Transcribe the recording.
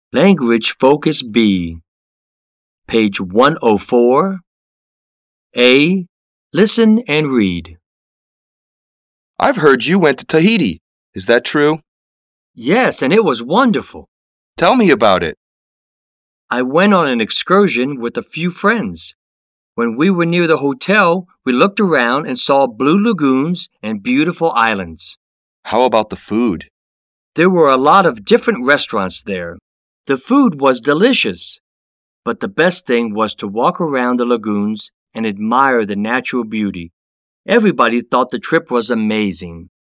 Language Focus B. Page 104. A. Listen and read. I've heard you went to Tahiti. Is that true? Yes, and it was wonderful. Tell me about it. I went on an excursion with a few friends. When we were near the hotel, we looked around and saw blue lagoons and beautiful islands. How about the food? There were a lot of different restaurants there. The food was delicious, but the best thing was to walk around the lagoons and admire the natural beauty. Everybody thought the trip was amazing.